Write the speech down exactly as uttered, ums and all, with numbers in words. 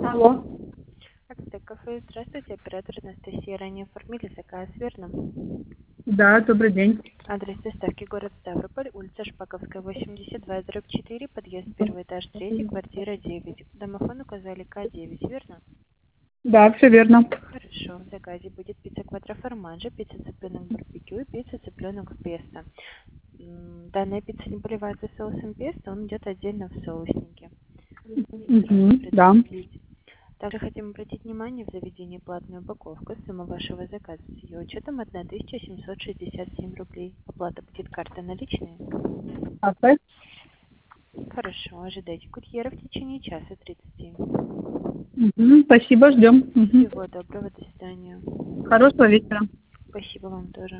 Алло. Акция кафе. Здравствуйте, оператор Анастасия. Ранее оформили заказ, верно? Да, добрый день. Адрес доставки город Ставрополь, улица Шпаковская, восемьдесят два, дробь четыре, подъезд первый этаж, третий, квартира девять. Домофон указали К девять, верно? Да, все верно. Хорошо, в заказе будет пицца квадроформаджо, пицца цыпленок барбекю и пицца цыпленок в песто. М, Данная пицца не поливается соусом песто, он идет отдельно в соуснике. Угу, да. Предупредить. Также хотим обратить внимание, в заведении платная упаковка. Сумма вашего заказа с ее учетом тысяча семьсот шестьдесят семь рублей. Оплата будет карта наличные. Кафе. Хорошо, ожидайте курьера в течение часа тридцати. Угу, спасибо, ждем. Угу. Всего доброго, до свидания. Хорошего вечера. Спасибо вам тоже.